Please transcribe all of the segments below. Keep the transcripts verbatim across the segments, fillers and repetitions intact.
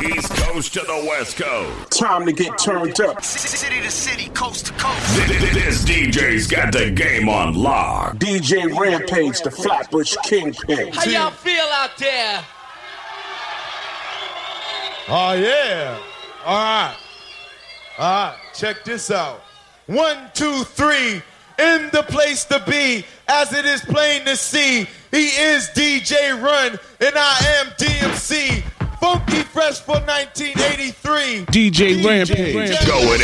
East Coast to the West Coast. Time to get turned up. City to city, coast to coast. This D J's got the game on lock. D J Rampage, the Flatbush Kingpin. How y'all feel out there? Oh, yeah. All right. All right. Check this out. One, two, three. In the place to be, as it is plain to see. He is D J Run, and I am D M C. Funky Fresh for nineteen eighty-three. D J Rampage. Going in. Going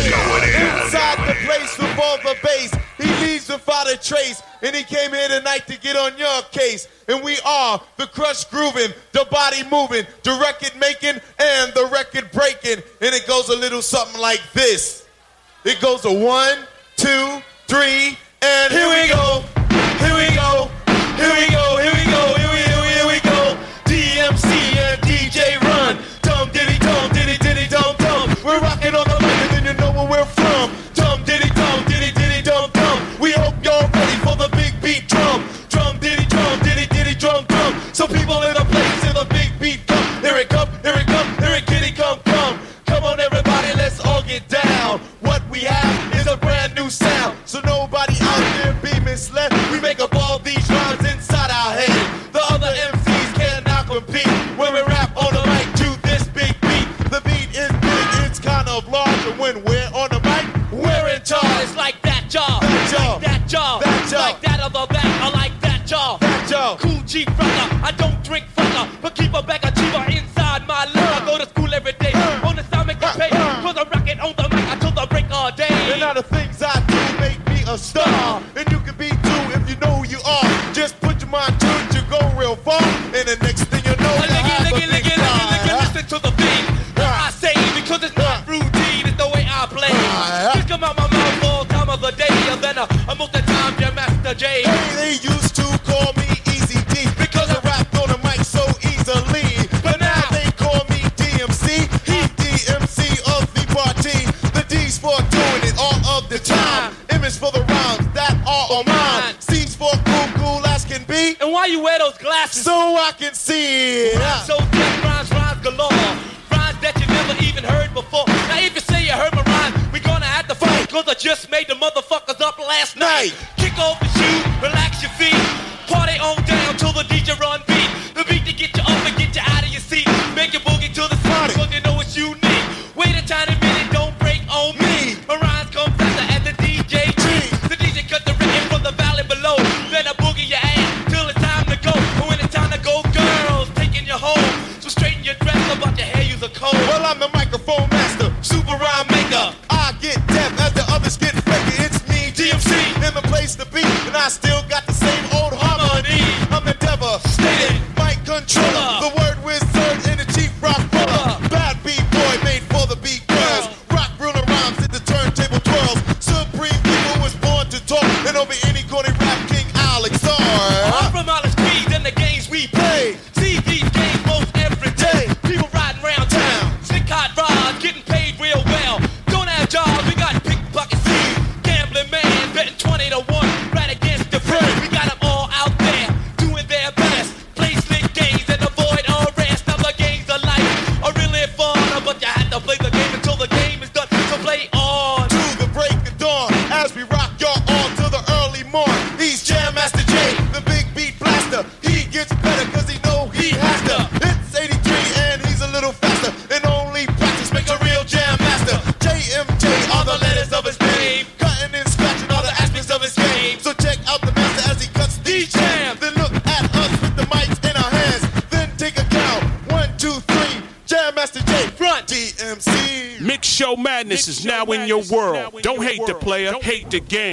in. Inside the place with all the bass. He leaves without a trace. And he came here tonight to get on your case. And we are the crush grooving, the body moving, the record making, and the record breaking. And it goes a little something like this. It goes a one, two, three, and here we go. Here we go. Here we go. Here we go. Here we here we, here we go. D M C and D J Run. Dum diddy dum diddy diddy dum dum. We're rocking on the mic and then you know where we're from. Dum diddy dum diddy diddy dum dum. We hope y'all ready for the big beat drum. Drum diddy drum diddy diddy drum drum. So people in the place in the big beat come. Here it come, here it come, here it kitty come come. Come on everybody, let's all get down. What we have is a brand new sound. So nobody out there be misled. We make up all these rhymes inside our head. The other M Cs cannot compete. When we rap on the mic to this big beat. The beat is big, it's kind of large. And when we're on the mic, we're in charge. It's like that job. That job. Like that job. That job. Like that other that. I like that job. That job. Cool G brother. I don't drink further, but keep a bag of cheaper inside my liver. I go to school every day. On the side make the pay. Cause I'm rocking on the mic until the break all day. And now the things I do make me a star. And you can be too if you know who you are. Just put your mind to it, you go real far. And the next thing you know, you have a big star. Listen to the beat. I say because it's not routine, it's the way I play. Just come out my mouth all time of the day. And then uh, I'm most of the time, your Master J. Hey, they used to call me Easy D because I rapped on the mic so easily. But now they call me D M C. He's D M C of the party. The D's for doing it all of the time. M is for the rhymes that are on mine. C's for cool, cool as can be. And why you wear those glasses? So I can see it. So dead rhymes, rhymes galore. Rhymes that you never even heard before. Now if you say you heard my rhyme, we gonna have to fight. Cause I just made the motherfuckers up last night. Kick off your shoes, relax your feet. Party on down till the D J Run beat. The beat to get you up and get you out of your seat. Make your boogie to the spot cause you know it's unique. Wait a tiny minute, don't break on me. My rhymes come faster at the D J G. The D J cut the rhythm from the valley below. Then I boogie your ass till it's time to go. And when it's time to go, girls taking you home. So straighten your dress about your hair, use a comb. Well, I'm the microphone master, super rhyme maker. I get deaf as the others get flaky. It's me, D M C, in the place to be. And I still got the same old harmony. I'm the devastating mic controller. The word wizard and the chief rock puller. Bad B-boy made for the beat girls. Rock ruler rhymes at the turntable twirls. Supreme people was born to talk. And over any corner rap king Alex R. I'm from Alex Keys and the games we play. See these games most every day. People riding around town. Slick hot rods, getting paid real well. Don't have jobs, we got pickpockets. Gambling man, betting twenty to one. Right against the friend. We got them all out there, doing their best. Play slick games and avoid arrest. Now the games of life are really fun. But you had to play the game until the game is done. So play on. To the break of dawn, as we rock y'all on to the early morn. He's Jam Master J, the big beat blaster. He gets better cause he know he has to. It's eighty-three and he's a little faster. And only practice make a real jam master. J M J are the letters of his name. Cutting and scratching all the aspects of his game. So check out the master as he cuts the jam. Then look at us with the mics in our hands. Then take a count. One, two, three. Jam Master J, front D M C. Mix Show Madness is now in your world. Don't hate the player, hate the game.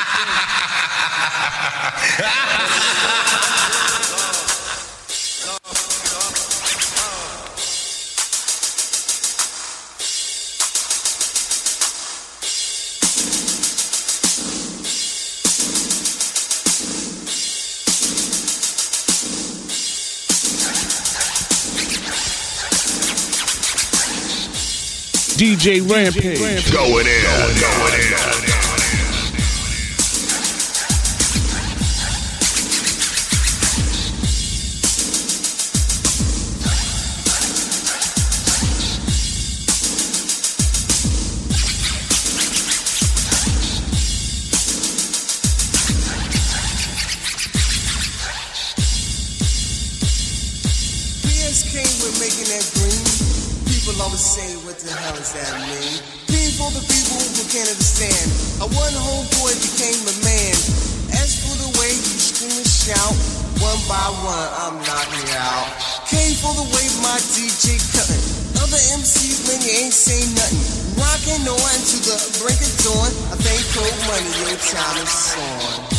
D J Rampage. Going in. Going in. came with making that green. People always say, what the hell does that mean? Green for the people who can't understand. A one homeboy became a man. As for the way you scream and shout, one by one I'm knocking you out. Came for the way my D J cutting. Other M Cs, man, you ain't saying nothing. Rocking on to the break of dawn. I think cold money, your time is on.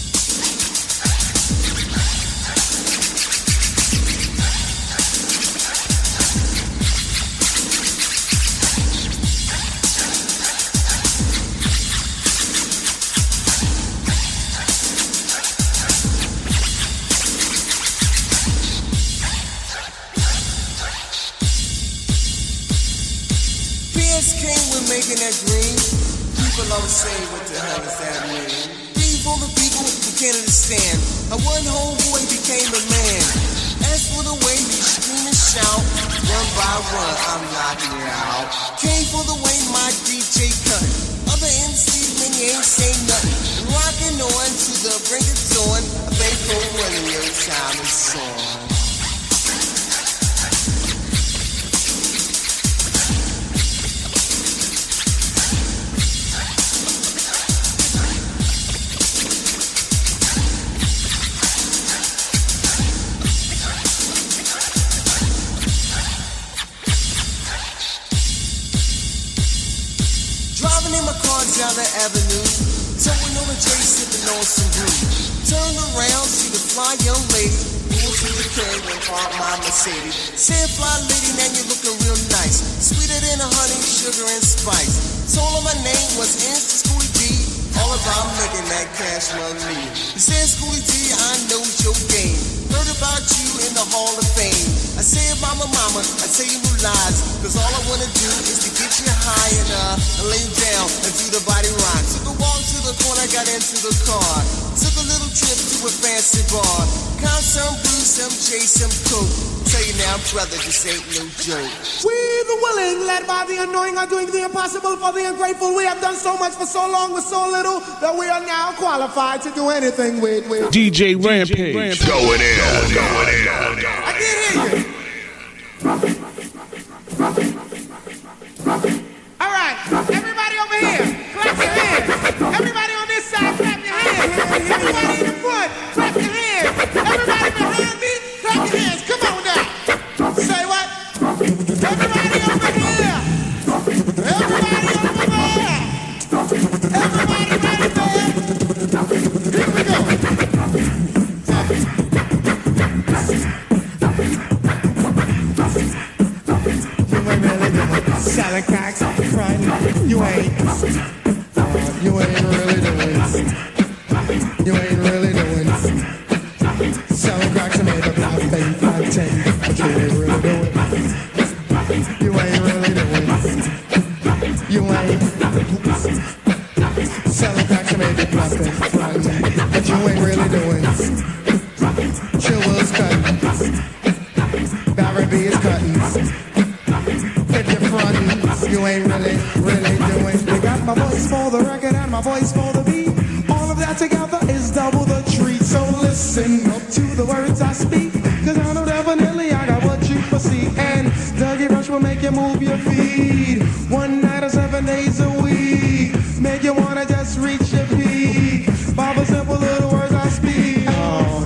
Making that green, people always say, what the hell does that mean? Green for the people who can't understand. A one homeboy became a man. As for the way you scream and shout, one by one I'm knocking you out. Came for the way my D J cut. Other M Cs, man, you ain't saying nothing. Rocking on to the brink of dawn. I think for one of your time is on. Down the avenue, towing on a J, sipping on some brew. Turn around, see the fly young lady, move to the curb and park my Mercedes. Said, fly lady, now you're looking real nice, sweeter than a honey, sugar and spice. Told her my name was Insta Schoolie D, all about making that cash money. He said, Schoolie D, I know your game. Heard about you in the Hall of Fame. I said, mama, mama, I tell you no lies, cause all I wanna do is to get you high and uh, lay you down and do the body rock. Took a walk to the corner, got into the car. Took a little trip to a fancy bar. Count some brew, some J, some coke. Tell you now, brother, this ain't no joke. We the willing, led by the annoying, are doing the impossible for the ungrateful. We have done so much for so long with so little that we are now qualified to do anything with. with. D J Rampage. Going in, going in. I can't hear you. All right, everybody over here, clap your hands. Everybody on this side, clap your hands. Everybody in the front, clap your hands. Everybody behind me, clap your hands. Come on now. Say what? Everybody over here. Everybody over there. Everybody right there. Here we go. Selling cracks off the front, you ain't, uh, you ain't really doing, you ain't really doing. Selling cracks and made up five, baby, five, ten, but you ain't really doing. You ain't really doing. You ain't. Selling cracks and made up five, baby, five, ten, but you ain't really doing. Chill Will's cutting, Barry B is cutting. You ain't really, really doing. They got my voice for the record and my voice for the beat. All of that together is double the treat. So listen up to the words I speak, cause I know definitely I got what you foresee. And Dougie Rush will make you move your feet. One night or seven days a week, make you wanna just reach your peak. Five simple little words I speak. Oh.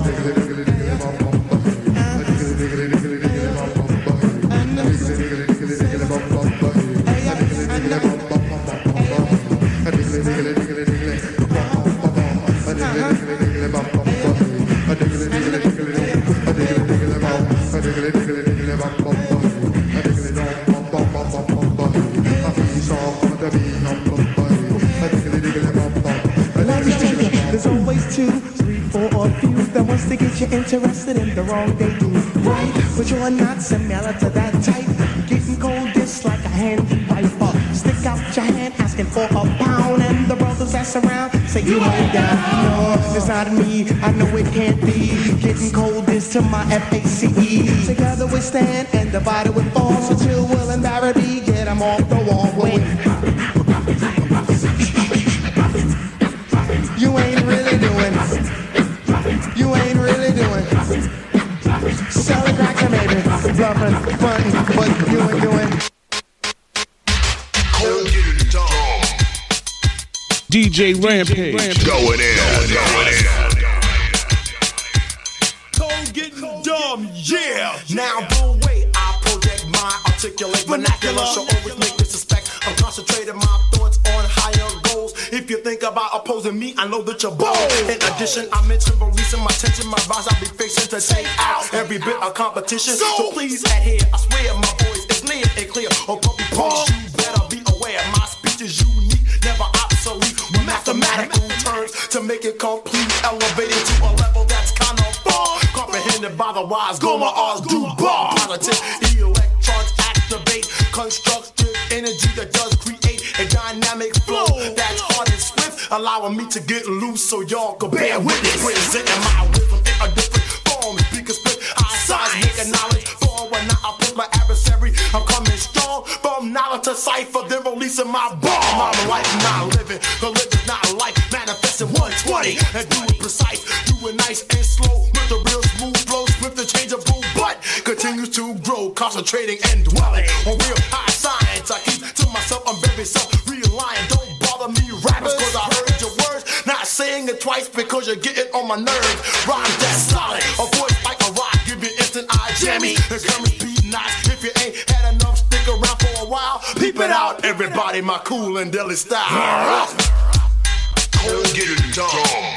There's always two, three, four, or few that wants to get you interested in the wrong they do. Right, but you're not similar to that type. Getting cold just like a handy wiper. Stick out your hand asking for a pound, and the brothers that's around say you ain't down. No, it's not me, I know it can't be. Getting cold is to my F A C E. Together we stand and divided we fall. So Chill Will and Barry B, get them off the wall. Wait. You ain't really doing. You ain't really doing. Selling crack, baby. It's loving, fun, but you ain't doing. D J Rampage. Rampage. Going in. Going in. Cold getting dumb, yeah. Now the way I project my articulate vernacular shall always make me suspect. I'm concentrating my thoughts on higher goals. If you think about opposing me, I know that you're bold. In addition, I mentioned releasing my tension, my rhymes I'll be fixing to take out every bit of competition. So please adhere. I swear my voice is near and clear. Or probably promise you better be aware. My speech is unique, never obsolete. With mathematical terms to make it complete, elevated to a level that's kind of far. Comprehended by the wise, go my R's do bar. Politics, electrons activate, constructive energy that does create a dynamic flow that's hard and swift, allowing me to get loose so y'all can bear with it. Presenting my wisdom in a different form, speaker split, eyesight, making knowledge. For when I put my adversary, I'm coming strong. From knowledge to cipher, then releasing my bomb. I'm life not living, the living's not life. Manifesting one twenty and do it precise, do it nice and slow with the real smooth flow, swift and changeable, but continues to grow, concentrating and dwelling on real high science. I keep to myself, I'm very self-reliant. Don't bother me, rappers, cause I heard your words. Not saying it twice because you're getting on my nerves. Rhymes that solid, a voice like a rock, give you instant eye jammy. The comments be nice if you ain't had enough, stick around for a while. Peep it out, everybody, my cool and deadly style. Cold getting dumb.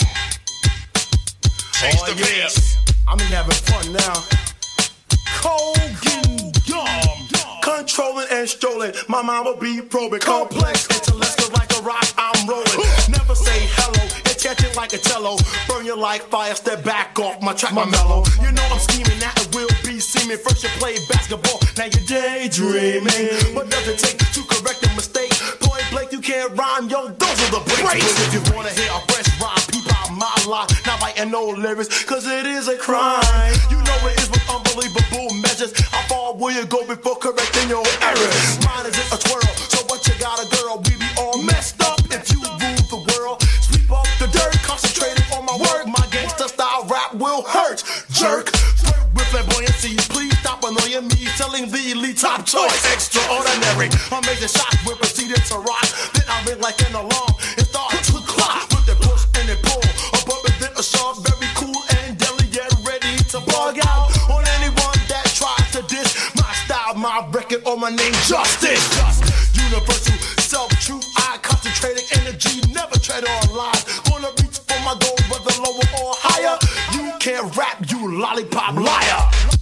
Change the bass. I'm having fun now. Cold getting dumb. Controlling and strolling. My mind will be probing. Complex, intellectual like a rock, I'm rolling. Never say hello. It's catching like a cello. Burn you like fire. Step back off my track, my mellow. You know I'm scheming. That it will be seeming. First you play basketball. Now you're daydreaming. What does it take to correct a mistake? Point blank, you can't rhyme. Yo, those are the breaks. If you wanna hear a fresh rhyme, peep out my line. Not writing no lyrics, cause it is a crime. You know it is with unbelievable measures. How far will you go before correcting your errors? Mine isn't a twirl, so what you got a girl? We be all messed up if you rule the world. Sweep up the dirt, concentrating on my work. My gangsta style rap will hurt, jerk. Flirt with flamboyancy, please stop annoying me. Telling the elite top choice, extraordinary. Amazing shots, we're proceeding to rock. Then I ring like an alarm and start to clock. With the push and the pull, a bump and then a shove. Very cool and deadly, get ready to bug out on anyone that tries to diss my style, my record, or my name. Justice, just universal self-truth. I concentrated energy, never tread on lies. Gonna reach for my goal, whether lower or higher. You can't rap, you lollipop liar.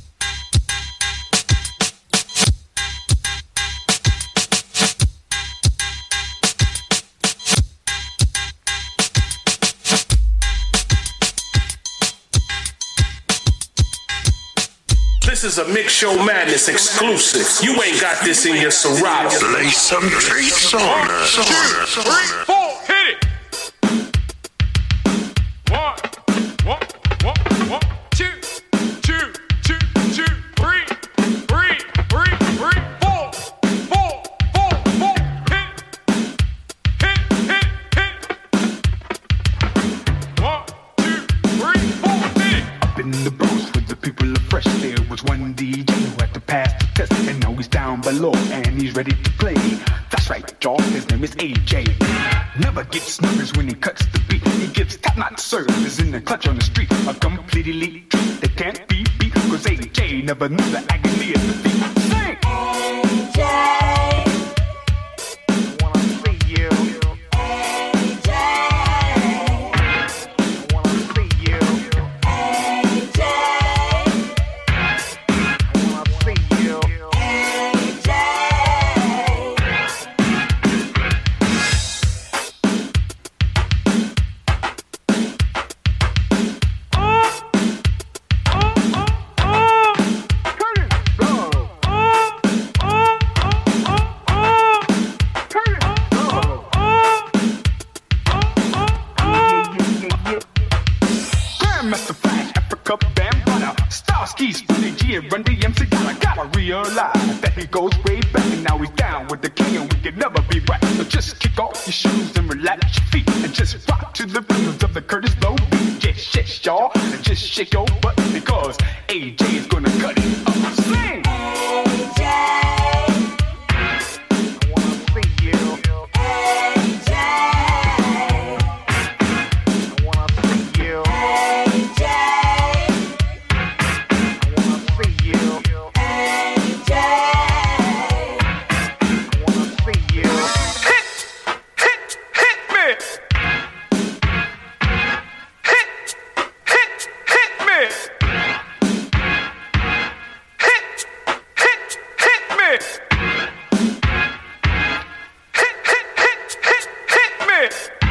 This is a Mix Show Madness exclusive. You ain't got this in your Serato. Lay some treats on us. One, two, three, four, hit it. One, one, one, one, two, two, two, two, three, three, three, three, four, four, four, four, hit, hit, hit, hit. One, two, three, four, hit it. Up in the booth with the people of Fresh, there was one D J who had to pass the test, and now he's down below and he's ready to play. That's right, y'all, his name is A J. Never gets nervous when he cuts the beat. He gives top-notch service in the clutch on the street. A complete elite treat that can't be beat, cause A J never knew the agony of defeat. Sing! A J, I wanna see you. A J, I wanna see you. A J, I wanna see you. A J. Oh, oh, oh, oh. Curtis, bro. Oh. he goes way back, and now he's down with the king, and we can never be right. So just kick off your shoes and relax your feet, and just rock to the rhythms of the Curtis Blow beat. Yes, yes, y'all, and just shake your butt, because A J is gonna cut it up. Sing! A J, I wanna see you. A J, I wanna see you. A J, I wanna see you. A J, I wanna see you. Hit, hit, hit me. Hit, hit, hit me. Hit, hit, hit me. Hit, hit, hit, hit, hit me.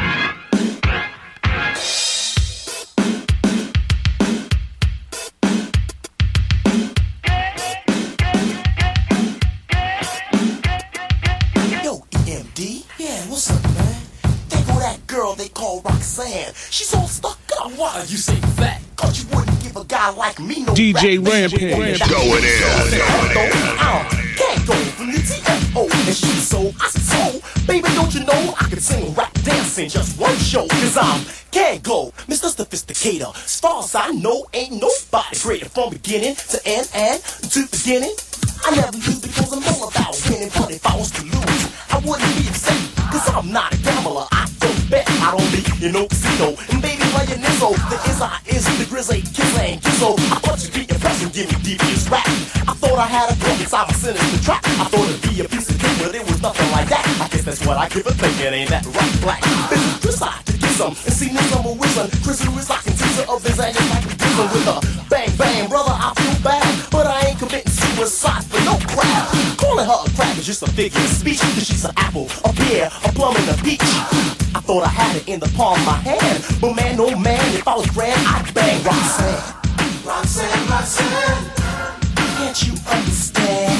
Yo, E M D? Yeah, what's up, man? There go that girl they call Roxanne. She's all stuck up. Why you say fat? Cause you wouldn't give a guy like me no D J rap. Rampage. Going in, going in. Can't go from the T F O. And she's so, I said so. Baby, don't you know I can sing, rap, dance in just one show. Cause I'm can't go, Mister Sophisticator. As far as I know, ain't nobody greater from beginning to end and to beginning. I never lose because I'm all about winning. But if I was to lose, I wouldn't be upset. Cause I'm not a gambler, I don't bet. I don't be in no casino. And baby, playing Nizzo, the is I is the grizzly, kiss ain't Kizzo. I thought you'd be impressed and give me devious rap. I thought I had a book inside my sinister trap. I thought it'd be a piece of cake, but it was nothing like that. I guess that's what I give a think, it ain't that right, black. Business decide to get some and see niggas I'm a wizard. Chris who is like a teaser of his anger like a dealer with a bang bang, brother. I feel bad, but I ain't committing suicide for no crap. Calling her a crab is just a figure of speech, cause she's an apple, a pear, a plum, and a peach. I thought I had it in the palm of my hand, but man, oh man, if I was grand, I'd bang Roxanne. Roxanne, Roxanne, can't you understand?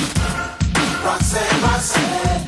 Roxanne, Roxanne,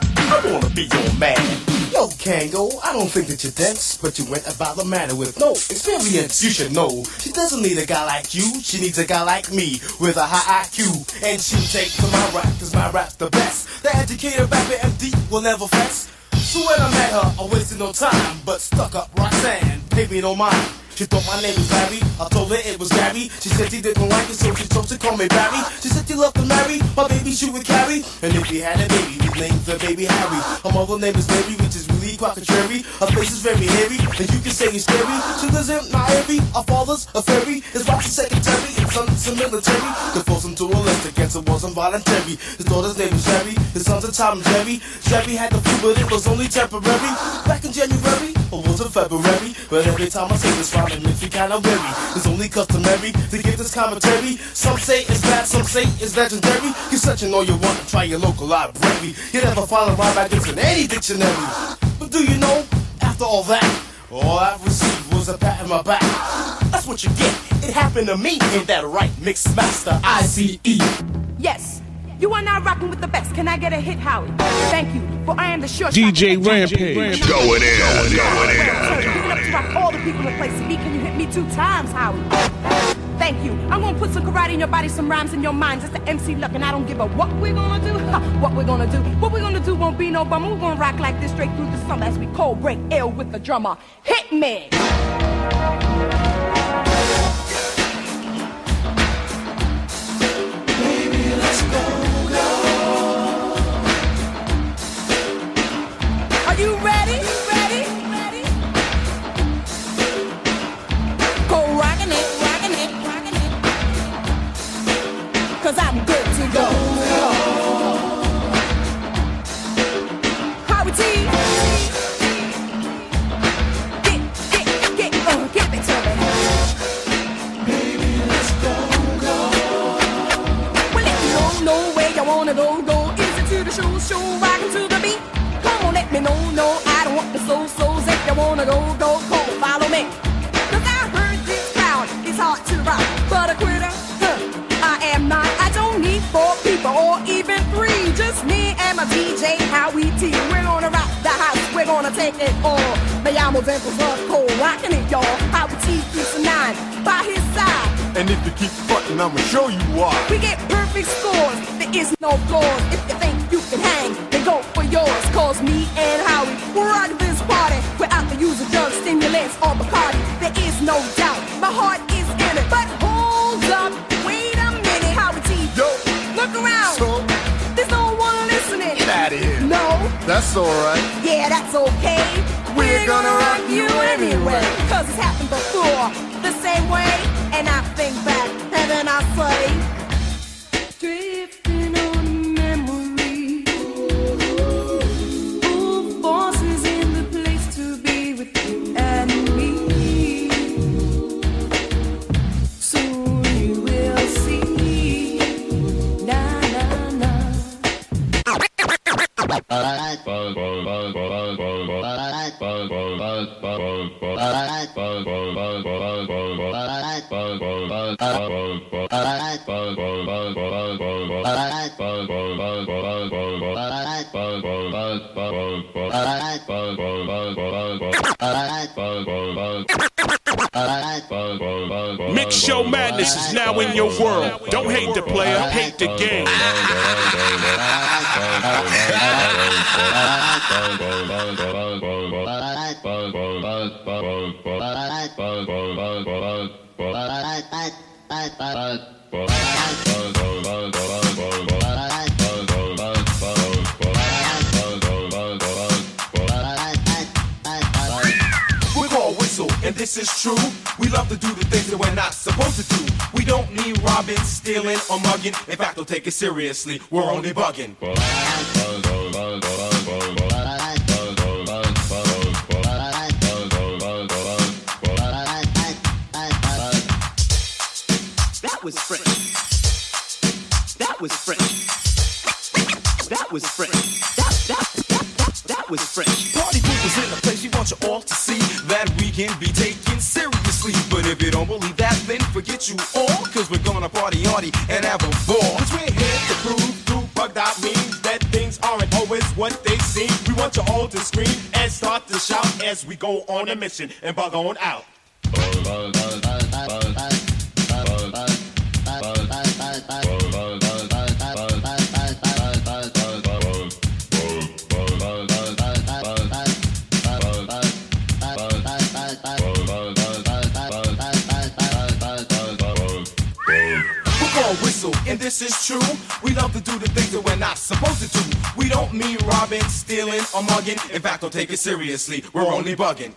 I wanna be your man. Yo, Kango, I don't think that you're dense, but you went about the matter with no experience. You should know, she doesn't need a guy like you, she needs a guy like me, with a high I Q. And she'll take to my rap, cause my rap's the best. The educated rapper M D will never fess. So when I met her, I wasted no time, but stuck up Roxanne, baby don't mind. She thought my name was Barry, I told her it was Gary. She said she didn't like it, so she chose to call me Barry. She said she loved to marry, my baby she would carry. And if we had a baby, his name's the baby Harry. Her mother name is Mary, which is really quite contrary. Her face is very hairy, and you can say he's scary. She lives in Miami, our father's a fairy. His wife's a secretary, his son's a military. Could force him to a list against it wasn't voluntary. His daughter's name is Sherry, his son's a Tom and Jerry. Sherry had the flu, but it was only temporary. Back in January, or was it February? But every time I say this rhyme, it makes me kinda weary. It's only customary to give this commentary. Some say it's bad, some say it's legendary. You searching all you want to try your local library. You never find a rhyme like this in any dictionary. But do you know, after all that, all I've received was a pat on my back. That's what you get, it happened to me. Ain't that right, Mix Master I C E? Yes, you are now rocking with the best. Can I get a hit, Howie? Thank you, for I am the sure D J Rampage. Going in, going in. Giving up to rock all the people in place. Me, can you hit me two times, Howie? Thank you. I'm gonna put some karate in your body, some rhymes in your mind. Just the M C Luck, and I don't give a what we're gonna do. Ha, what we're gonna do. What we're gonna do won't be no bummer. We're gonna rock like this straight through the summer as we cold break ill with the drummer. Hit me! Baby, let's go, go. Are you ready? Ready? Ready? Go rockin' it, rockin' it, rockin' it. Cause I'm good to go. Howie T. Get, get, get, uh, give it to me. Baby, let's go, go. Well, if you don't know where you wanna go, go easy to the show, show, rockin' to the beat. Come on, let me know, no, I don't want the so-sos. If you wanna go, go, go, follow me. Cause I heard this crowd is hard to rock, but a quitter, huh, I am not. I don't need four people or even three, just me and my D J Howie T. We're gonna rock the house, we're gonna take it all. Me llamo Denver Cold, rockin' it, y'all. Howie T keeps a nine by his side. And if you keep frontin', I'ma show you why. We get perfect scores. The there is no flaws. If you think you can hang, then go for yours. Cause me and Howie, we're out of this party. We're out to use the drugs, stimulants, or Bacardi. There is no doubt, my heart is in it. But hold up, wait a minute, Howie T. Yo, look around. So? There's no one listening. Get out of here. No. That's alright. Yeah, that's okay. We're gonna rock you anyway. Cause it's happened before, the same way. And I think back, and then I say, drifting on a memory. Full forces in the place to be with you and me. Soon you will see. Na na na. Mix Show Madness is now in your world. Don't hate the player, hate the game. We're called Whistle, and this is true. We love to do the things that we're not supposed to do. We don't need robbing, stealing, or mugging. In fact, don't take it seriously. We're only bugging. That was French. That was French. That was French. That, that, that, that, that was French. Party people's in the place, we want you all to see that we can be taken seriously. But if you don't believe that, then forget you all, cause we're gonna party hardy and have a ball. Cause we're here to prove through bugged out means that things aren't always what they seem. We want you all to scream and start to shout as we go on a mission and bug on out. Whistle, and this is true. We love to do the things that we're not supposed to do. We don't mean robbing, stealing, or mugging. In fact, don't take it seriously. We're only bugging.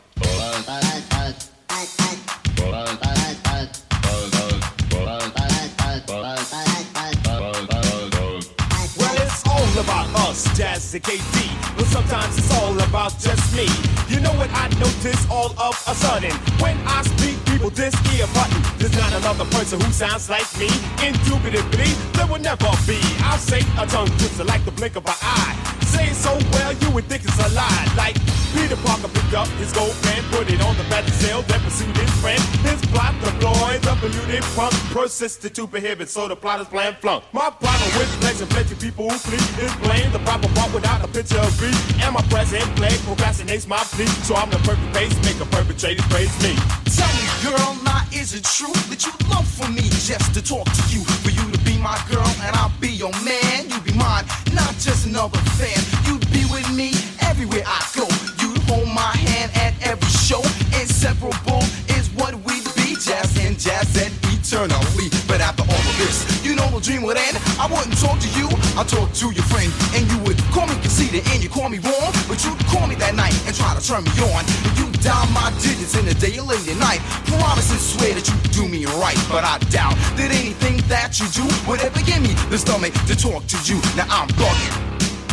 Well, it's all about us, Jazz and K D, but sometimes it's all about just me. You know what I notice all of a sudden? When I speak, people diss ear button. There's not another person who sounds like me. Indubitably, there will never be. I'll say a tongue twister like the blink of an eye. Say it so well, you would think it's a lie. Like Peter Parker picked up his gold pen, put it on the battlefield, then pursued his friend. His plot deployed, the polluted punk persisted to prohibit, so the plot is plan flunk. My problem with plenty, plenty people who flee is blame the proper part without a picture of me. And my present play procrastinates my plea, so I'm the perfect pacemaker, perpetrator praise me. Tell me, girl, now is it true that you love for me just to talk to you? For you to be my girl and I'll be your man. You be mine, not just another fan. You'd be with me everywhere I go. You'd hold my hand at every show. Inseparable is what we'd be. Jazz and jazz and eternally. But after all of this, you know the dream would end. I wouldn't talk to you, I'd talk to your friend. And you would call me conceited and you call me wrong. But you'd call me that night and try to turn me on. And you dial my digits in the day or late at night. Promise and swear that you do me right. But I doubt that anything that you do would ever give me the stomach to talk to you. Now I'm bugging.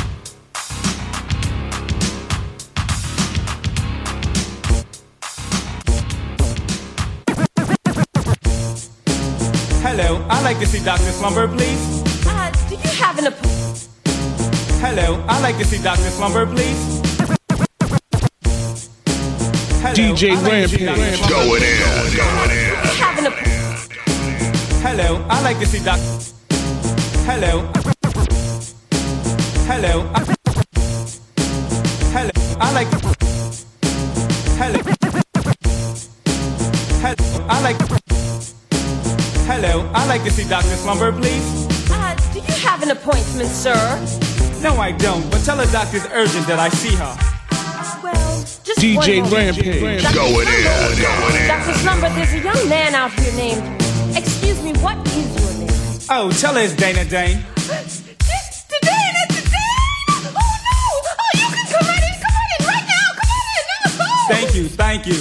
Hello, I'd like to see Doctor Slumber, please. Uh, do you have an appointment? Hello, I'd like to see Doctor Slumber, please. Hello, D J I'd like Rampage. Going in, going in. Do you have an appointment? Hello, I'd like to see Doctor Hello. Hello. Hello, I'd like Hello. Hello, I'd like Hello, I'd like to see Doctor Slumber, please. Uh, do you have an an appointment, sir? No, I don't, but tell the doctor it's urgent that I see her. Well, just D J one moment. Rampage. Doctor Going in, Slumber, going in. Doctor Slumber, there's a young man out here named... Excuse me, what is your name? Oh, tell her it's Dana Dane. It's Dane, it's Dane! Oh, no! Oh, you can come right in, come on in, right now, come on in! Oh. Thank you, thank you.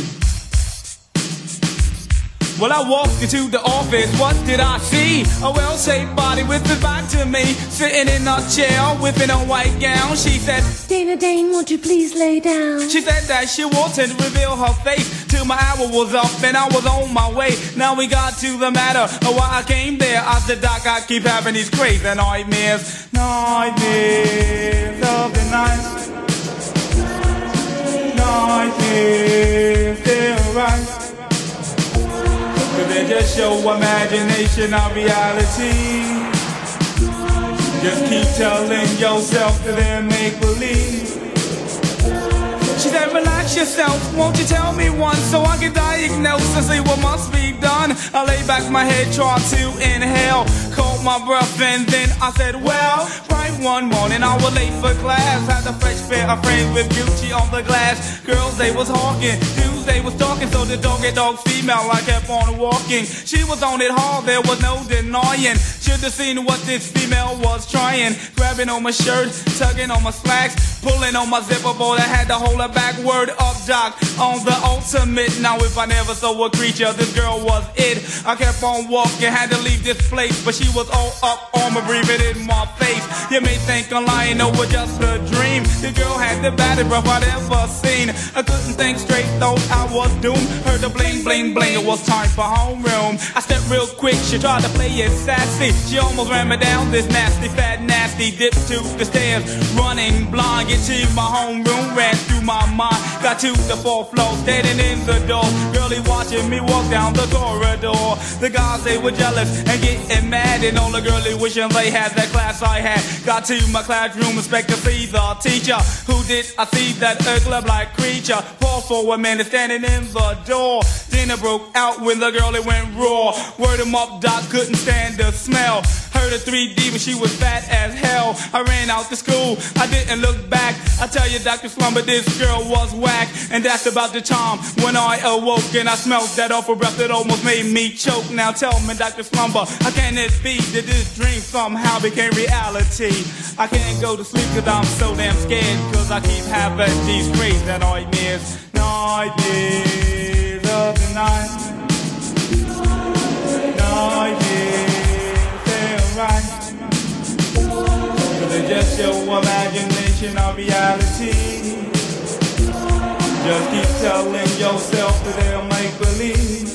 Well, I walked into the office, what did I see? A well-shaped body with his back to me, sitting in a chair with a white gown. She said, Dana Dane, won't you please lay down? She said that she wanted to reveal her face till my hour was up and I was on my way. Now we got to the matter of why I came there. I said, Doc, I keep having these crazy nightmares. Nightmares of the night. Nightmares, they're right. Cause they just show imagination of reality. Just keep telling yourself that they're make-believe. She said, relax yourself, won't you tell me once so I can diagnose and see what must be done. I lay back my head, tried to inhale, caught my breath and then I said, well, right one morning I was late for class. Had a fresh pair of frames with Gucci on the glass. Girls, they was hawking, dudes, they was talking, so the dog and dog female, I kept on walking. She was on it hard, there was no denying. Should've seen what this female was trying. Grabbing on my shirt, tugging on my slacks, pulling on my zipper board, I had to hold her back. Word up, Doc, on the ultimate. Now if I never saw a creature, this girl was it. I kept on walking, had to leave this place, but she was all up on me, breathing in my face. You may think I'm lying, no, it was just a dream. The girl had the baddest breath I'd ever seen. I couldn't think straight, thought I was doomed. Heard the bling, bling, bling, it was time for homeroom. I stepped real quick, she tried to play it sassy. She almost ran me down this nasty, fat, nasty dip to the stairs. Running blind, get to my homeroom, ran through my mind. Got to the fourth floor, standing in the door. Girlie watching me walk down the corridor. The guys, they were jealous and getting mad. And all the girlie wishing they had that class I had. Got to my classroom, expect to see the teacher. Who did I see that ugly black creature? Pause for a minute, standing in the door. Then it broke out when the girlie went raw. Word him up, Doc, couldn't stand the smell. Heard a three D, but she was fat as hell. I ran out to school, I didn't look back. I tell you, Doctor Slumber, this girl was whack. And that's about the time when I awoke and I smelled that awful breath that almost made me choke. Now tell me, Doctor Slumber, how can it be that this dream somehow became reality? I can't go to sleep cause I'm so damn scared, cause I keep having these crazy nightmares. Nightmares of the night. Nightmares, they're right. Cause they just show imagination of reality. Just keep telling yourself that they'll make believe.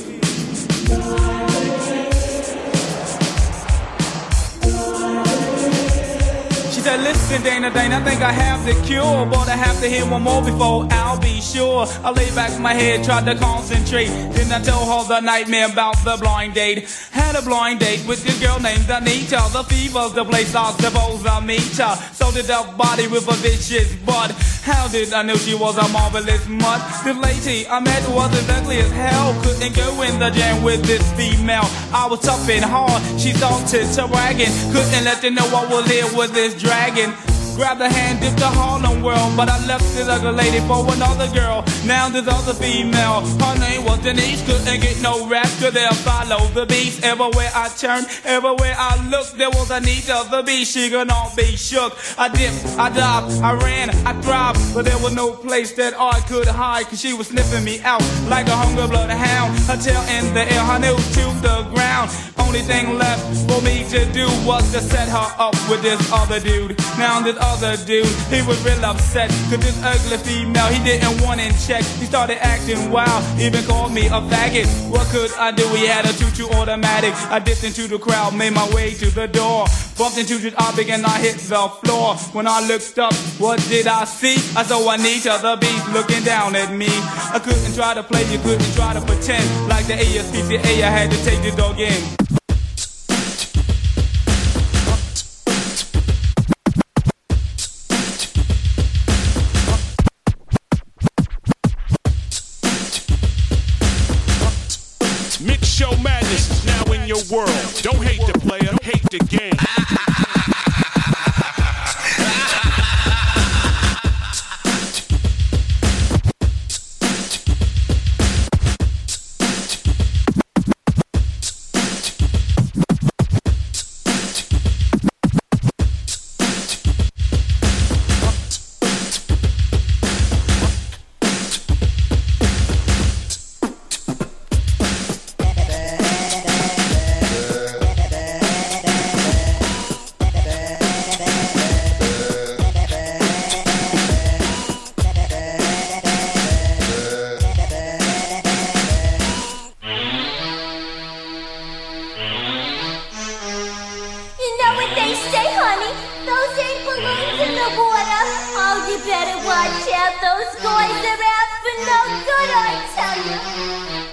She said, listen, Dana Dane, I think I have the cure, but I have to hear one more before I'll be sure. I lay back my head, tried to concentrate. Then I told her the nightmare about the blind date. Had a blind date with this girl named Anita. The fever's the place I suppose I meet her. So did that body with a vicious butt. How did I know she was a marvelous mutt? This lady I met was as ugly as hell. Couldn't go in the jam with this female. I was tough and hard, she started to bragging. Couldn't let them know I was here with this dragon. Grabbed her hand, dipped the Harlem world, but I left this ugly lady for another girl. Now this other female, her name was Denise. Couldn't get no rap, cause they'll follow the beast. Everywhere I turned, everywhere I looked, there was Anita the beast. She could not be shook. I dipped, I dived, I ran, I thrived, but there was no place that I could hide, cause she was sniffing me out like a hunger blood hound. Her tail in the air, her nose to the ground. Only thing left for me to do was to set her up with this other dude. Now this other dude, he was real upset, cause this ugly female, he didn't want in check. He started acting wild, even called me a faggot. What could I do? He had a choo-choo automatic. I dipped into the crowd, made my way to the door. Bumped into this object and I hit the floor. When I looked up, what did I see? I saw Anita the beast looking down at me. I couldn't try to play, you couldn't try to pretend. Like the A S P C A, I had to take the dog in. Mix Show Madness is now in your world. Don't hate the player, hate the game. balloons in the water. Oh, you better watch out. Those boys are out for no good, I tell you.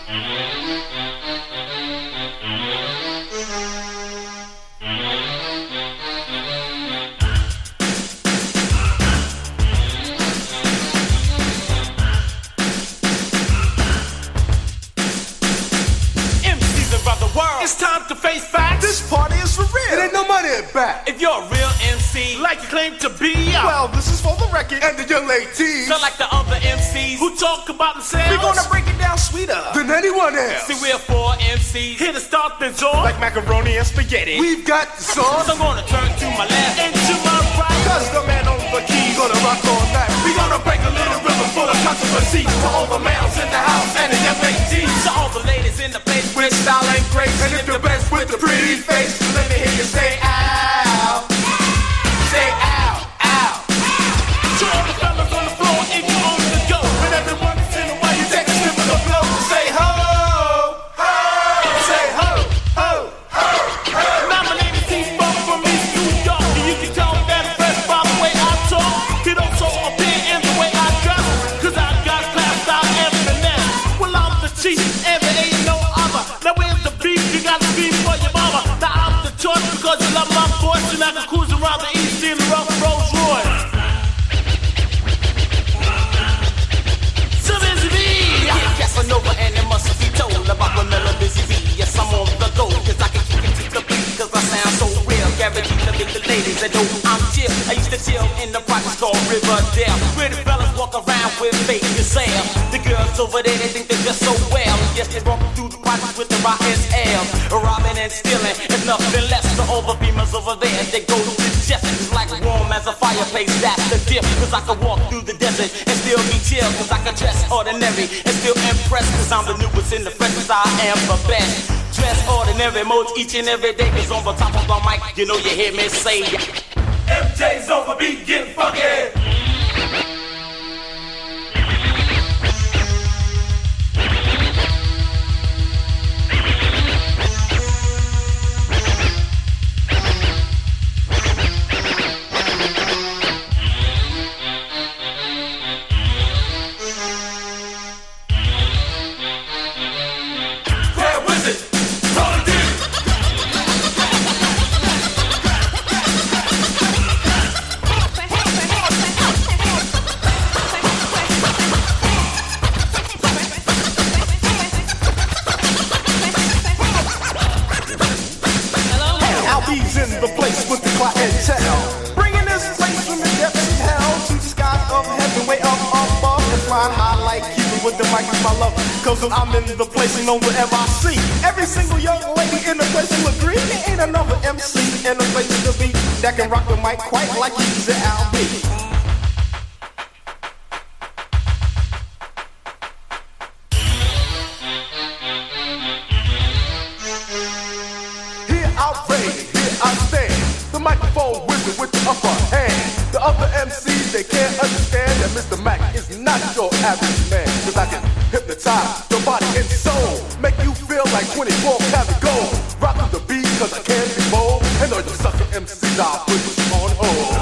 It's time to face facts. This party is for real. It ain't no money back. If you're a real M C, like you claim to be, well, this is for the record and the young ladies. So like the other M Cs who talk about themselves, we're gonna break it down sweeter than anyone else. See, we're four M Cs here to start things off like macaroni and spaghetti. We've got the sauce. So I'm gonna turn to my left and to my right, cause the man on the key gonna rock all night. We gonna break a little rhythm full of controversy for all the males in the house and the young ladies. So all the ladies in the place with style and grace. And if you're blessed with a pretty face, let me hear you say ow. Say ow, ow. To all the fellas on the floor, if you're on the go, when everyone's in the way, you take a sip of the flow. Say ho, ho. Say ho, ho, ho, ho. Now my name is T-Funk from East New York, and you can tell that I'm fresh by the way I talk. It also appear in the way I dress, cause I got class, style, and finesse. Well, I'm the chief, and there ain't no other. Now where's the beef? You got to be for your mama. Now I'm the choice because you love my voice, and I can cruise around the East in the rough Rolls Royce. So busy me, yeah, Casanova, and it must be told about when Miller busy be. Yes, I'm on the go, cause I can kick it to the beat, cause I sound so real. Guaranteed to make the ladies that know I'm chill. I used to chill in the projects called Riverdale, where the fellas walk around with fake yourself. The girls over there, they think they're just so well. Yes, they walk through the projects with the rock S L. Robbing and stealing, it's nothing less. The overbeamers over there, they go to the chest. It's like warm as a fireplace, that's the gift. Cause I can walk through the desert and still be chill. Cause I can dress ordinary and still impress. Cause I'm the newest in the freshest, I am the best. Dress ordinary modes each and every day. Cause on the top of my mic, you know you hear me say M J's over beat getting funky. Clientele, bringing this place from the depths of hell to the skies of heaven, way up above, and flying high like Cupid with the mic is my love. Cause I'm in the place and on whatever I see. Every single young lady in the place will agree. There ain't another M C in the place to be that can rock the mic quite like Easy Al B. Microphone wizard with the upper hand. The other M Cs, they can't understand that Mister Mac is not your average man. Cause I can hypnotize your body and soul, make you feel like twenty-four karat gold. Rock to the beat cause I can't be bold. And all you sucker M Cs, I'll put you on hold.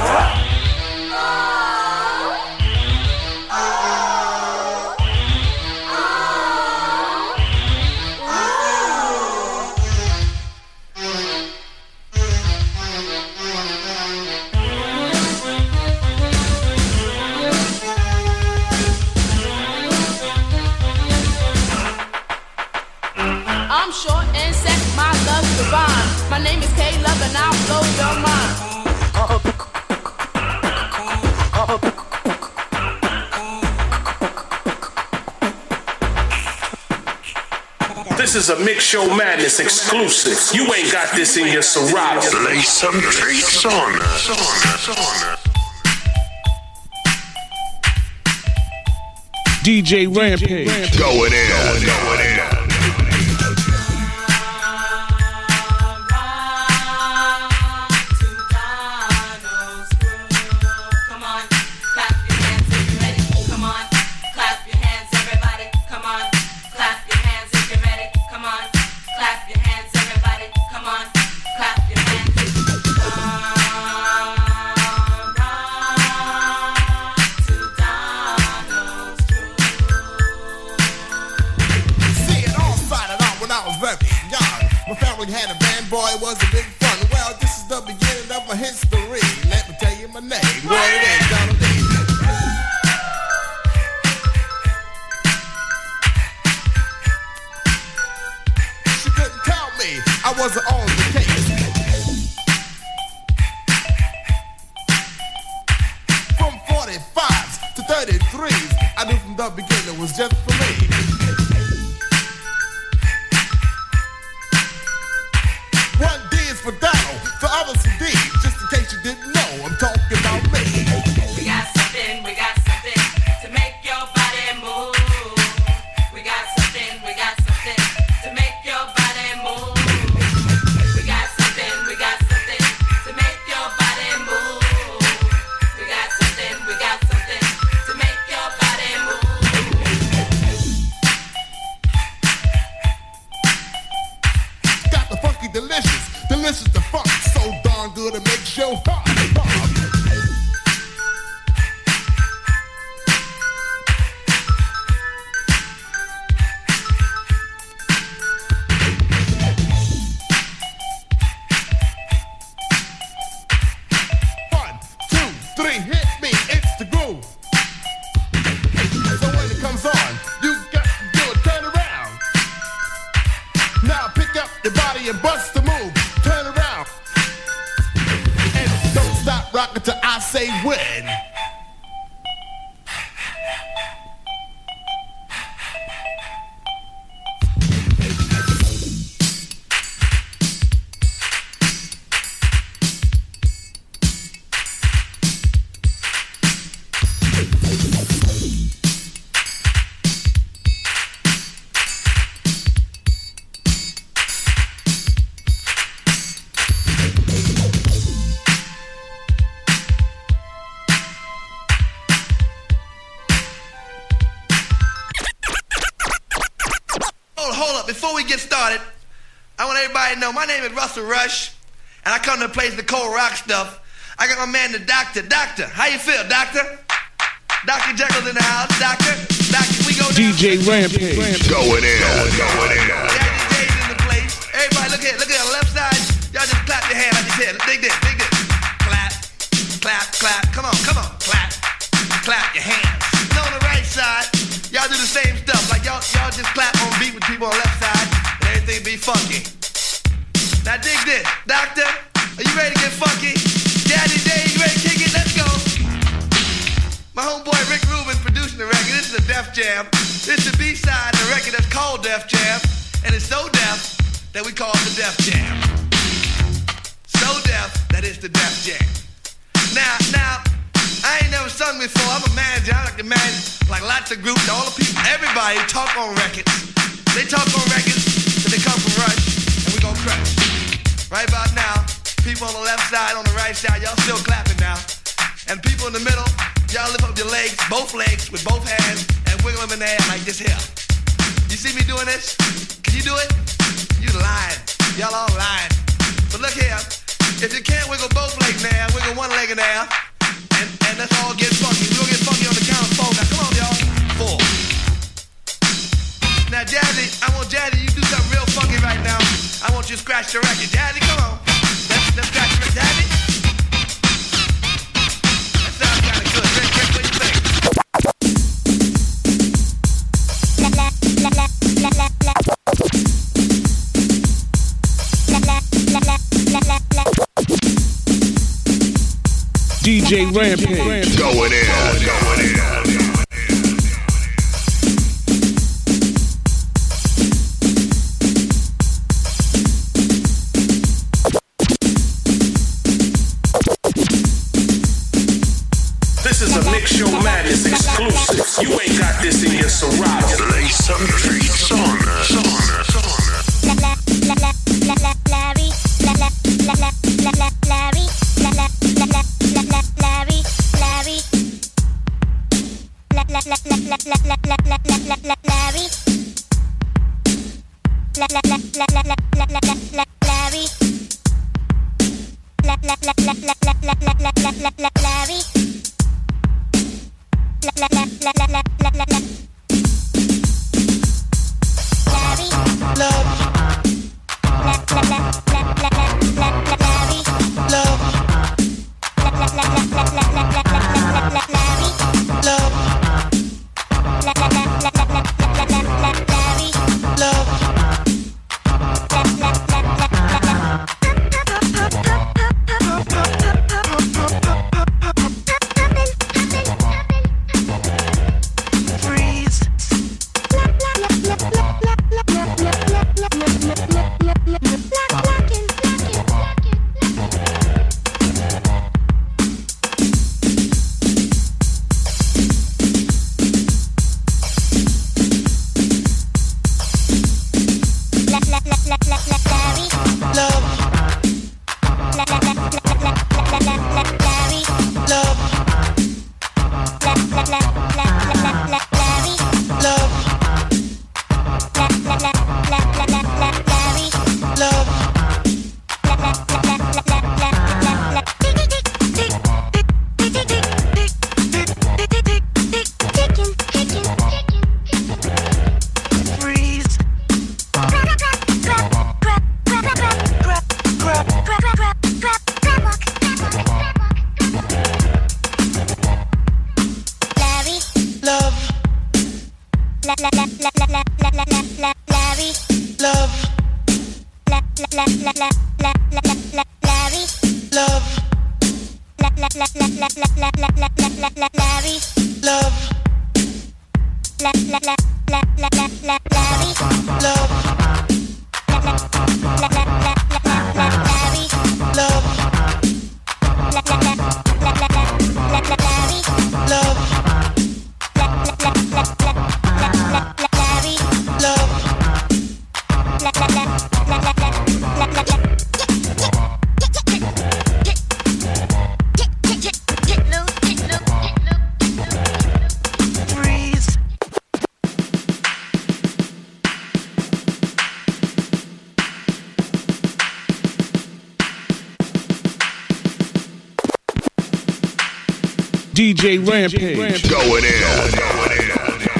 I'm short and sex, my love's divine. My name is K-Love and I'll blow your mind. This is a Mix Show Madness exclusive. You ain't got this in your Serato. Lay some treats on us. D J Rampage. Going in, going in. had a band, boy, it was a big fun. Well, this is the beginning of my history. Let me tell you my name. What it is, Donald Lee. She couldn't tell me I wasn't on the case. From forty-fives to thirty-threes, I knew from the beginning it was just for me. One D is for Donald, the other's for D. Just in case you didn't know, I'm talking about me. We got something, we got something to make your body move. We got something, we got something to make your body move. We got something, we got something to make your body move. We got something, we got something to make your body move. Got the funky delicious, delicious the funk, so darn good it makes your heart pump. One, two, three, hit me, it's the groove. So when it comes on, you got to do it, turn around. Now pick up your body and bust the move, turn around. And don't stop rocking till I say when. Hold, hold up, before we get started, I want everybody to know my name is Russell Rush, and I come to play the cold rock stuff. I got my man the doctor. Doctor, how you feel, doctor? Doctor Jekyll's in the house. Doctor, doctor, we go D J Rampage. Going in, going in. Daddy J's in the place. Everybody look here, look here on the left side. Y'all just clap your hand like this here. Dig this, dig this. Clap, clap, clap. Come on, come on. Clap, clap your hands. And on the right side, y'all do the same stuff. Like y'all, y'all just clap on beat with people on the left side, and everything be funky. Now dig this, doctor. Are you ready to get funky? Daddy J, you ready to kick it? Let's go. My homeboy Rick Rubin producing the record. This is a Def Jam. This is the B-side of the record that's called Def Jam, and it's so deaf that we call it the Def Jam. So deaf that it's the Def Jam. Now, now, I ain't never sung before. I'm a manager. I like to manage like lots of groups, all the people, everybody talk on records. They talk on records, and they come from Rush, and we gon' crush. Right about now, people on the left side, on the right side, y'all still clapping now. And people in the middle, y'all lift up your legs, both legs, with both hands, and wiggle them in the air like this here. You see me doing this? Can you do it? You lying. Y'all all lying. But look here, if you can't wiggle both legs in the air, wiggle one leg in the air, and, and let's all get funky. We'll get funky on the count of four. Now come on, y'all. Four. Now Jazzy, I want Jazzy, you do something real funky right now. I want you to scratch the record. Jazzy, come on. Let's, let's scratch the record. Jazzy. That sounds kind of good. Rick, Rick, what do you think? D J Rampage. Going in, going in. This is a Mix Show Madness exclusive. You ain't got this in your Serato. Lay some treats on us, on us, on Larry. Love. Larry. Love. Larry. Love. Larry. Love. D J Rampage. Going in. Going in.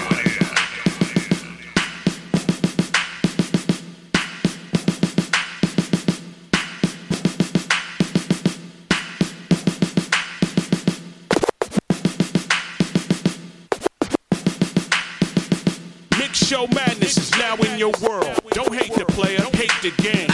Mix Show Madness is now in your world. Don't hate the player, hate the game.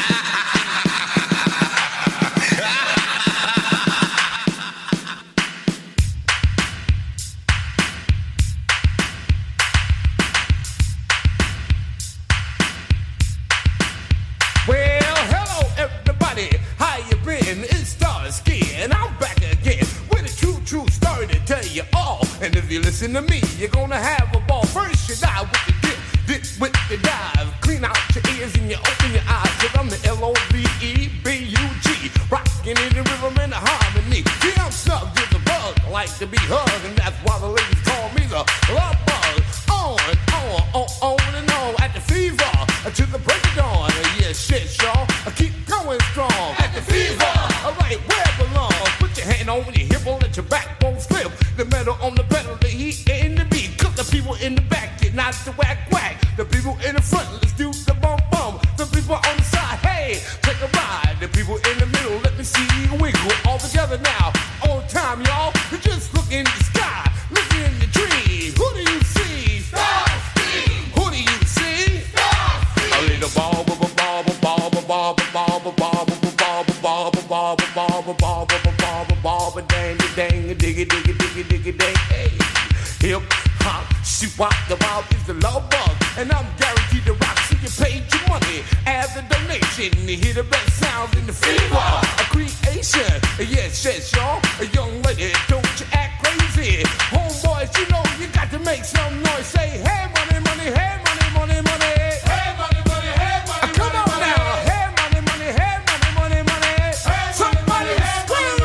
And if you listen to me, you're gonna have a ball. First you die with the dip, dip with the dive. Clean out your ears and you open your eyes. Cause I'm the L O V E B U G. Rockin' in the rhythm and the harmony. See, I'm snug with the bug. I like to be hugged, and that's why the ladies call me the love bug. On, on, on, on and on. At the fever, to the break of dawn. Yeah, shit, y'all. I keep going strong. At the fever, alright, where it belongs. Put your hand on your hip, let your back won't slip. The metal on the pedal, the heat in the beat. Cause the people in the back get not the whack whack. The people in the front, let's do the bum bum. The people on the side, hey, take a ride. The people in the middle, let me see you wiggle. All together now, on time, y'all. You just look in the sky, look in the tree. Who do you see? Starsky. Who do you see? Starsky. A little ball, ball, ball, ball, ball, ball, ball, ball, ball, ball, ball, ball, ball, ball, ball, ball, dang, dang, diggy, diggy, diggy, diggy, dang, hey. Hip hop, she walk the ball is the love bug, and I'm guaranteed to rock. So you paid your money as a donation to hear the best sounds in the fever. A creation, yes, yes, y'all. A young lady, don't you act crazy. Homeboys, you know you got to make some noise. Say, hey, money, money, hey, money, money, money. Hey, money, money, hey, money, come on money, now. Money. Hey, money, money, hey, money, money, money. Hey, somebody scream.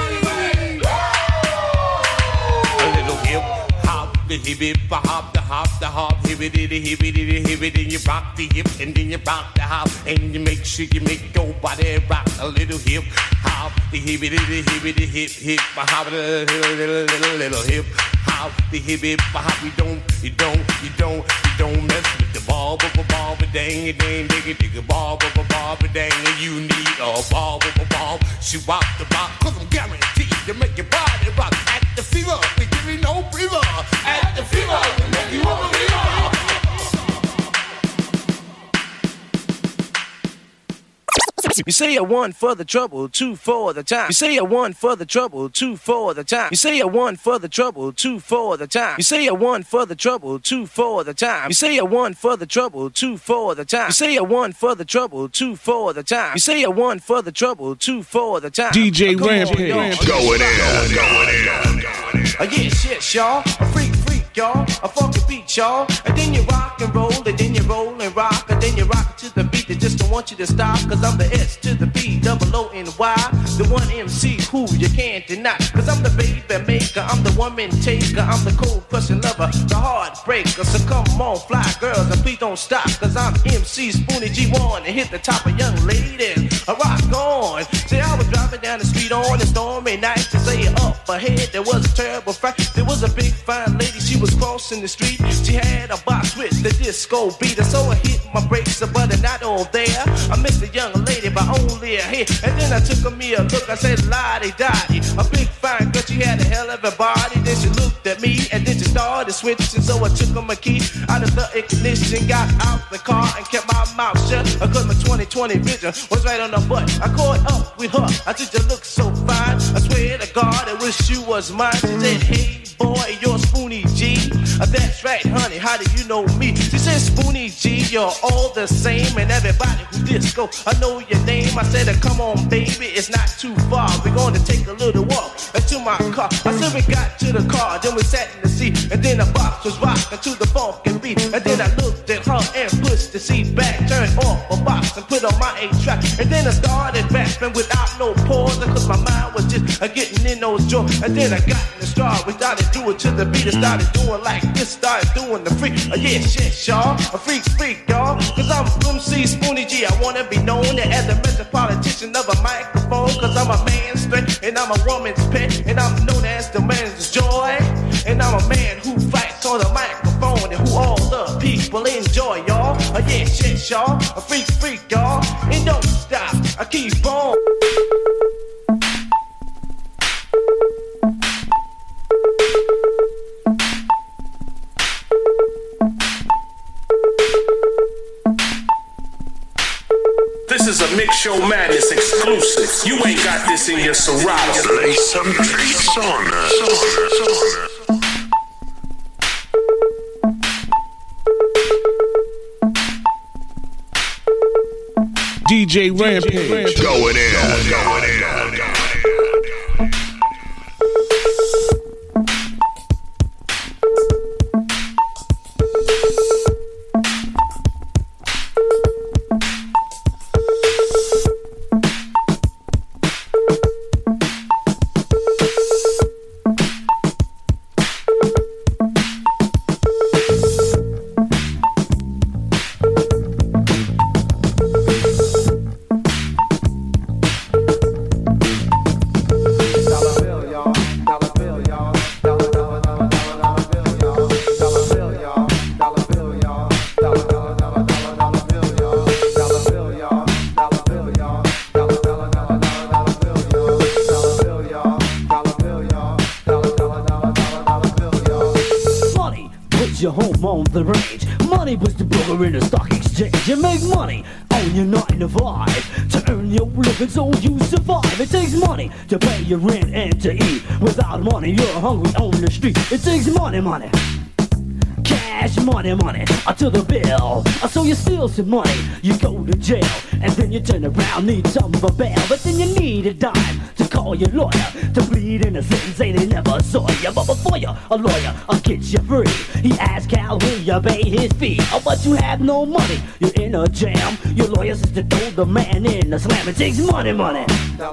A little hip hop, the hip hip hop, the hop, the hop, hip it, hip it, hip it, hip it, and you rock the hip, and then you rock the hop, and you make sure you make your body rock. A little hip hop, the hip it, hip it, hip hip hop, a little, little, little, little hip hop, the hip hip hop. You don't, you don't, you don't, you don't mess with the ball, ball, ball, dang, dang, dang, dang, ball, ball, ball, dang. You need a ball, ball, ball. She rock the ball, cause I'm guaranteed to make your body rock. At the fever, we give you no breather. At the fever, we make you a believer. You say a one for the trouble, two for the time. You say a one for the trouble, two for the time. You say a one for the trouble, two for the time. You say a one for the trouble, two for the time. You say a one for the trouble, two for the time. You say a one for the trouble, two for the time. You say a one for the trouble, two for the time. D J Rampage. Going in, going in, going in. Uh, yes, yes, y'all. A freak, freak, y'all. A funky beat, y'all. And then you rock and roll, and then you roll and rock, and then you rock to the beat that just don't want you to stop. Cause I'm the S to the B, double O N Y. The one M C who you can't deny. Cause I'm the baby maker, I'm the woman taker, I'm the cold crushing lover, the heartbreaker. So come on, fly girls, and please don't stop. Cause I'm M C Spoonie G one and hit the top of young ladies. I rock on. See, I was driving down the street on a stormy night to say up ahead there was a terrible fight. There was a big fine lady, she was crossing the street. She had a box with the disco beater, so I hit my brakes, but not all there. I missed the young lady by only a hair, and then I took a me a look. I said, "Lottie Dottie," a big fine girl, she had a hell of a body. Then she looked at at me, and then she started switching. So I took her my key out of the ignition, got out the car and kept my mouth shut. Cause my twenty twenty vision was right on the butt. I caught up with her. I said, you look so fine. I swear to God, I wish you was mine. She said, hey boy, you're Spoonie G. Uh, that's right, honey, how do you know me? She said, Spoonie G, you're all the same. And everybody who disco, I know your name. I said, come on, baby, it's not too far. We're gonna take a little walk into my car. I said, we got to the car, then we sat in the seat. And then the box was rocking to the funky beat. And then I looked at her and pushed the seat back, turned off a box and put on my eight track. And then I started rapping without no pause, cause my mind was just uh, getting in those joints. And then I got in the start, we started doing to the beat. I started doing like this, started doing the freak. Uh, yeah, shit, y'all, a freak, freak, y'all. Cause I'm M C Spoonie G. I wanna be known as the metropolitan of a microphone. Cause I'm a man's strength and I'm a woman's pet. And I'm known as the man's joy. And I'm a man who fights on the microphone and who all the people enjoy, y'all. Uh, yeah, shit, y'all, a freak, freak, y'all. And don't stop, I keep on. This is a Mix Show Madness exclusive. You ain't got this in your Serato. Lay some beats on us. D J Rampage. Going in, going in. Your home on the range. Money was the broker in the stock exchange. You make money on your nine to five to earn your living so you survive. It takes money to pay your rent and to eat. Without money, you're hungry on the street. It takes money, money. Cash money, money, uh, to the bill. Uh, so you steal some money, you go to jail, and then you turn around, need some of a bail. But then you need a dime to call your lawyer to plead innocent, say they never saw you. But before you, a lawyer, I'll get you free. He asks how will you pay his fee? Oh, but you have no money, you're in a jam. Your lawyer says to throw the man in the slam. It takes money, money.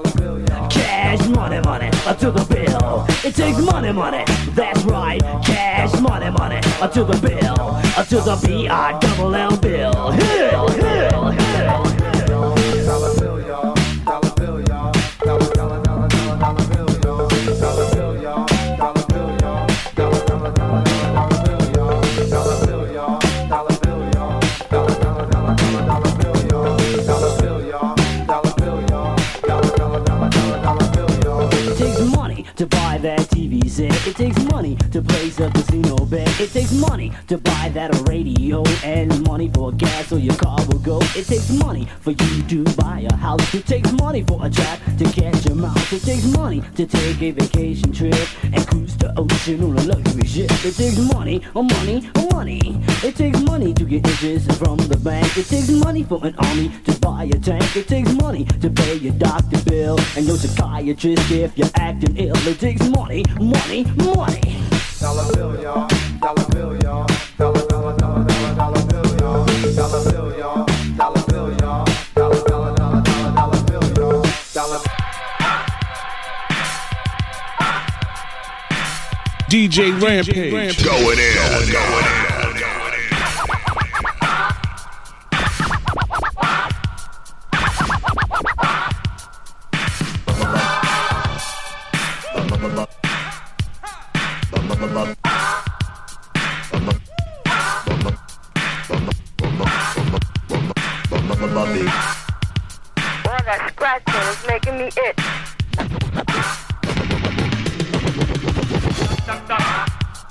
Cash money, money, uh, to the bill. It takes money, money. That's right, cash money, money, uh, to the bill. Uh, to the B I double L bill. Hill, hill, hill, hill. Dollar bill, y'all. Dollar bill, y'all. Dollar, dollar, dollar, dollar, dollar bill, y'all. Dollar bill, y'all. Dollar bill, y'all. Dollar, dollar, dollar, dollar bill, y'all. Dollar bill, y'all. Dollar bill, y'all. Dollar, dollar, dollar, dollar, dollar bill, y'all. Dollar bill, y'all. Dollar bill, y'all. Dollar, dollar, dollar, dollar, dollar bill, y'all. It takes money to buy that T V set. It takes money to place a casino bet. It takes money to buy that radio and money for gas so your car will go. It takes money for you to buy a house. It takes money for a trap to catch a mouse. It takes money to take a vacation trip and cruise the ocean on a luxury ship. It takes money, oh money, oh money. It takes money to get interest from the bank. It takes money for an army to buy a tank. It takes money to pay your doctor bill and your psychiatrist if you're acting ill. It takes money, money, money. Dollar bill, y'all. Dollar bill, y'all. Dollar, dollar, dollar, dollar, dollar bill, y'all. Dollar bill, y'all. Dollar bill, y'all. Dollar, dollar, dollar, dollar, dollar bill, y'all. Dollar. D J Rampage. Going in, going in. Boy, that scratching is making me itch.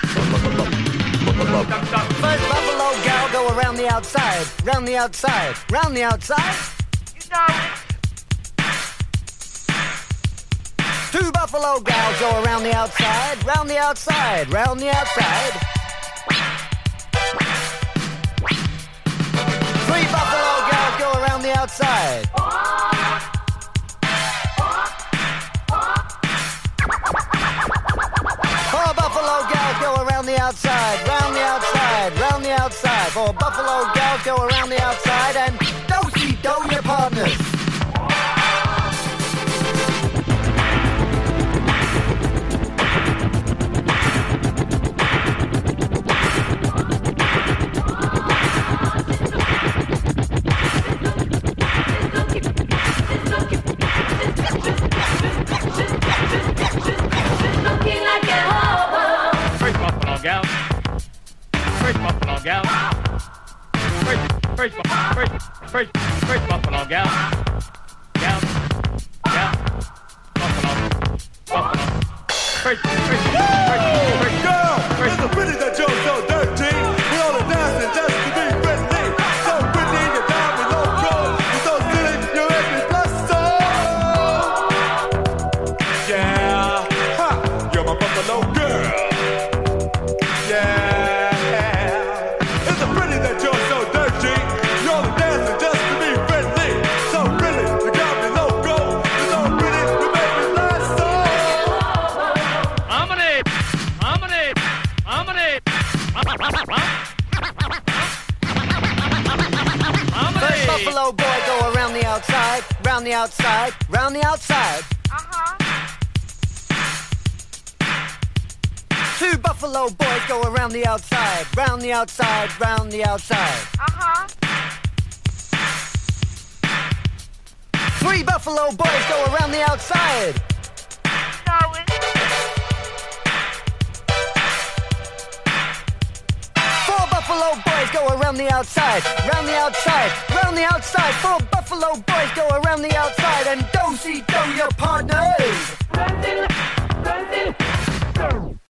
First buffalo gal go around the outside, round the outside, round the outside. You know it. Two buffalo gals go around the outside, round the outside, round the outside. Three buffalo gals go around the outside. Four buffalo gals go around the outside, round the outside, round the outside. Four buffalo gals go around the outside and do-si-do your partners. Gal. First buffalo gal. First, first, first, first, first buffalo gal. Gal, gal, buffalo, buffalo. First, first, first, first, girl. It's a pity that you're so dirty. We all are dancing just to be friendly. So pretty, you down with no gold. You're so silly, you make me blush so. Yeah, ha, you're my buffalo girl. Buffalo boy go around the outside, round the outside, round the outside. Uh-huh. Two buffalo boys go around the outside, round the outside, round the outside. Uh-huh. Three buffalo boys go around the outside. You know it. Four buffalo boys go around the outside, round the outside, round the outside. Four buffalo boys go around the outside and do-si-do your partners.